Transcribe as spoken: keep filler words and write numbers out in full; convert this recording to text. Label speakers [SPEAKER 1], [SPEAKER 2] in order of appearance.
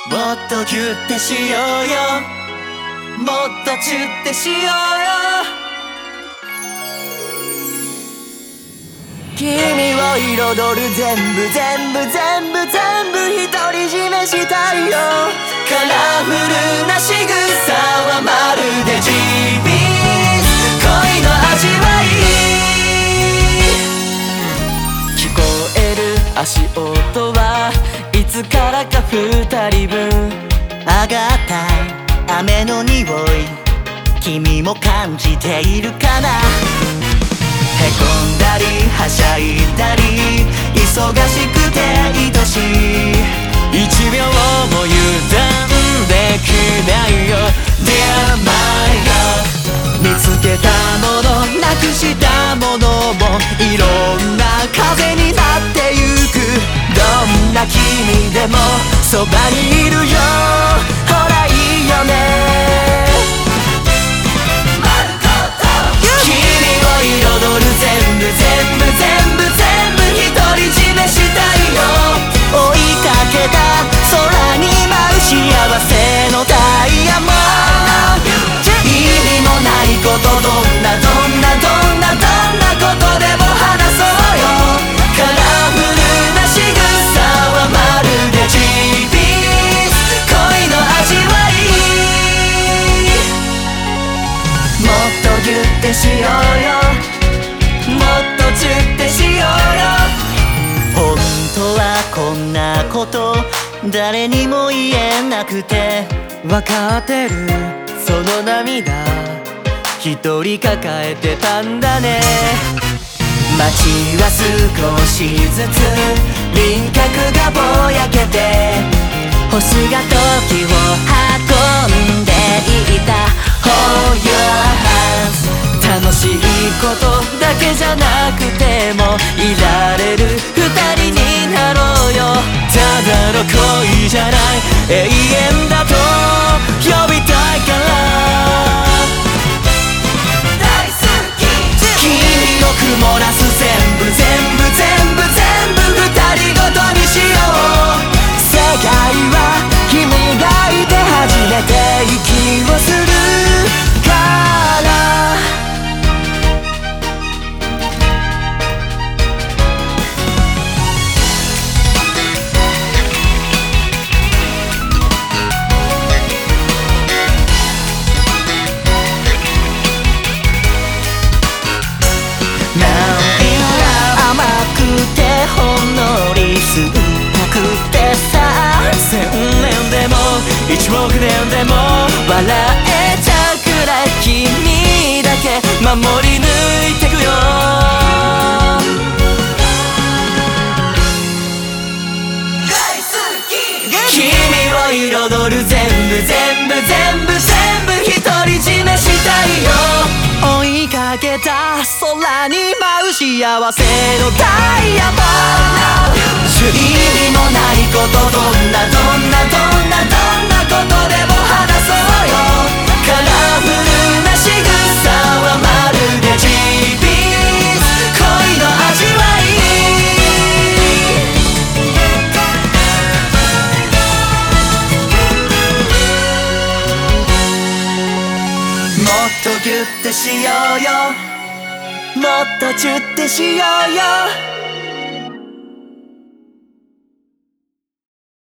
[SPEAKER 1] もっとギュッてしようよ、もっとチュッてしようよ。君を彩る全部全部全部全部独り占めしたいよ。カラフルな仕草はまるでジーピース、恋の味わい。聞こえる足音はいつからか二人分。上がった雨の匂い、君も感じているかな。へこんだりはしゃいだり忙しくて愛しい。一秒も油断できないよ Dear my love。 見つけたものなくしたものもいろんな風になってゆく。どんな君でもそばにいるよ、ほらいいよね。君を彩る全部全部全部全部独り占めしたいよ。追いかけた空に舞う幸せのダイヤモンド。意味もないこと、どんなどんなどんなどんなことでも話そうよ。カラフルな仕草はまるで ジーピース、 恋の味わい。もっとギュッてしようよ、もっとチュッてしようよ。本当はこんなこと誰にも言えなくて、わかってるその涙一人抱えてたんだね。街は少しずつ輪郭がぼやけて、星が時を運んでいった。 Hold your hands。 楽しいことだけじゃなくてもいられる二人になろうよ。ただの恋じゃない永遠だと呼びたいから。大好き君を曇らす全部全部全部全部二人ごとにしよう。世界は君がいて初めて息をするから。甘くてほんのり酸っぱくてさ、千年でも一億年でも笑えちゃうくらい君だけ守り抜いてくよ。大好き君を彩る全部全部全部全部独り占めしたいよ。追いかけた空に舞う幸せのダイヤモンド。意味もないこと、どんなどんなどんなどんなことでも話そうよ。カラフルな仕草はまるで ジーピース、 恋の味わい。もっとギュッてしようよ、もっとチュッてしようよ。